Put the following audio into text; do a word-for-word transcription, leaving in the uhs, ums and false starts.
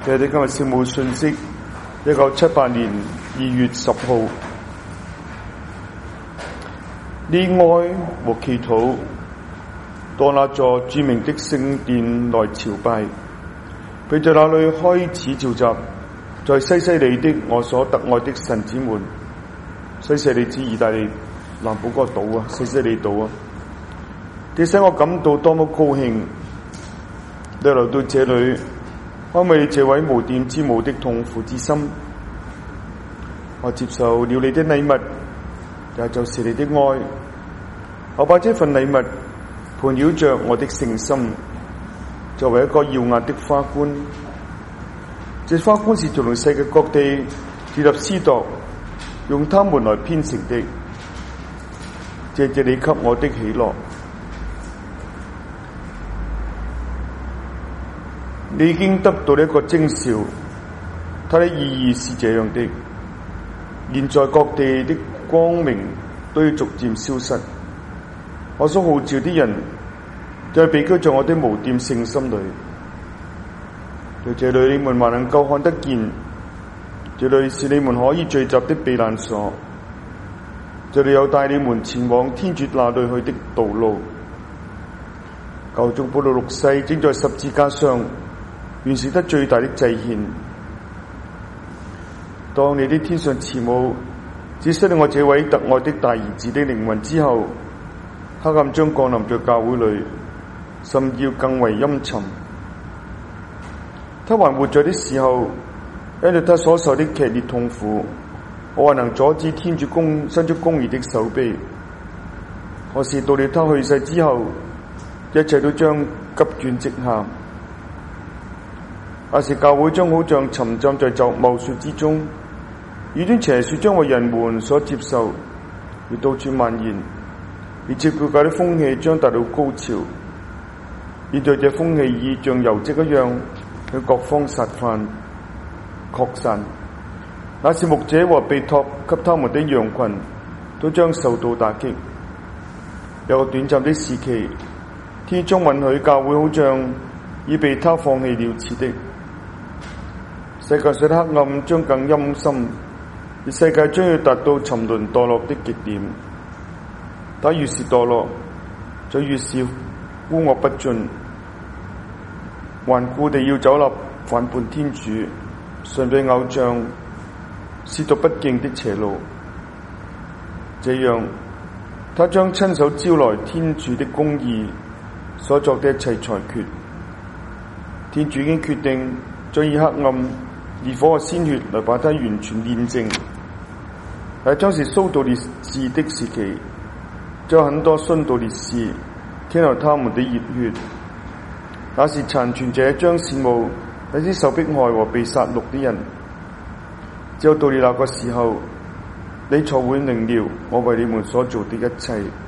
我哋今日聖母信息，一九七八年二月十號，呢哀和祈禱到那座著名的聖殿來朝拜，並在那裡開始召集在西西里的我所特愛的神子們。西西里指意大利南部嗰個島啊，西西里島啊，這使我感到多麼高興！你來到這裡，安慰這位無玷之母的痛苦之心。我接受了你的禮物，也就是你的愛。我把這份禮物盤繞着我的聖心，作為一個耀眼的花冠。這花冠是從世界各地結合絲緞，用它們來編成的。謝謝你給我的喜樂。你已經得到了一個徵兆，它的意義是這樣的：現在各地的光明都要逐漸消失，我所號召的人就係避居在我的無玷聖心裏。在這裏你們還能夠看得見，這裏是你們可以聚集的避難所，這裏有帶你們前往天主那裏去的道路。教宗保祿六世正在十字架上完成得最大的祭獻。當你的天上慈母只失了我這位特愛的大兒子的靈魂之後，黑暗將降臨在教會裏，甚要更為陰沉。他還活着的時候，因為他所受的劇烈痛苦，我還能阻止天主公伸出公義的手臂。可是到了他去世之後，一切都將急轉直下。那時教會將好像沉浸在就謬說之中，異端邪說將為人們所接受，而到處蔓延，而接教界的風氣將達到高潮。現在這風氣已像油漬一樣去各方撒泛擴散。那時牧者和被託給他們的羊群都將受到打擊。有個短暫的時期，天將允許教會好像已被他放棄了似的。世界上的黑暗將更陰森，而世界將要達到沉淪墮落的極點。它越是墮落，就越是污惡不盡，頑固地要走入反叛天主、崇拜偶像、褻瀆不敬的邪路。這樣，他將親手招來天主的公義所作的一切裁決。天主已經決定將以黑暗、烈火和鮮血來把它完全煉淨。但將是蘇道烈士的時期，將有很多殉道烈士傾流他們的熱血。那時殘存者將羨慕那些受迫害和被殺戮的人。只有到了那個時候，你才會明了我為你們所做的一切。